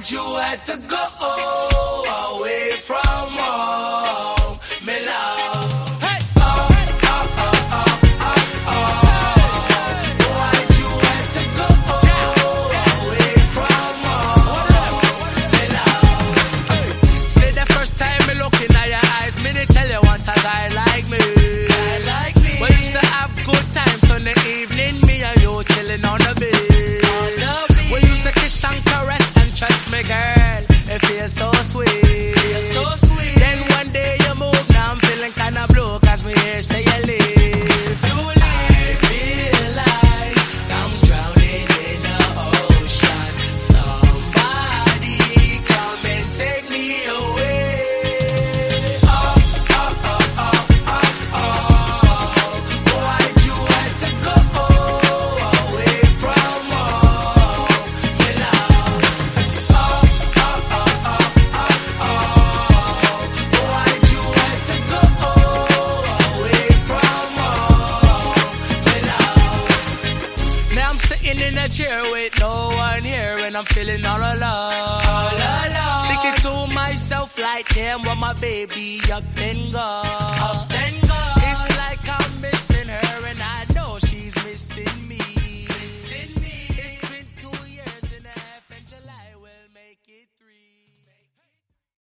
Why'd you have to go away from home, me love? Hey. Why'd you have to go away from home, me love? Say the first time me look in your eyes, me they tell you want a guy like me. We used to have good times on the evening, me and you chilling on the beach. We used to kiss and caress and trust me, girl, it feels so sweet. Then one day you move, now I'm feeling kinda blue, cause me here say you leave. You leave, feel like I'm drowning in the ocean. Somebody come and take me away. Why'd you have to go away from home, me love? Why'd you have to go away from home, me love? Now I'm sitting in a chair with no one here, and I'm feeling all alone. Thinking to myself like, damn, what my baby up and gone.